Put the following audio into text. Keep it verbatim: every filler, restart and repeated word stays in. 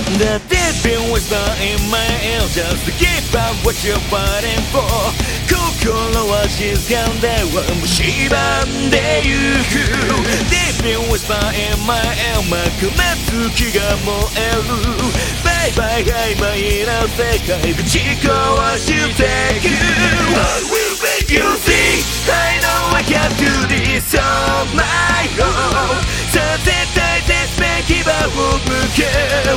The deep been whisper in my ear just to give up what you're fighting for 心は静かんでは蝕んでゆく Deep been whisper in my ear 幕末気が燃えるバイバイ曖昧な世界ぶち壊してく I will make you see I know I can do this on my own さあ絶対絶命牙を向け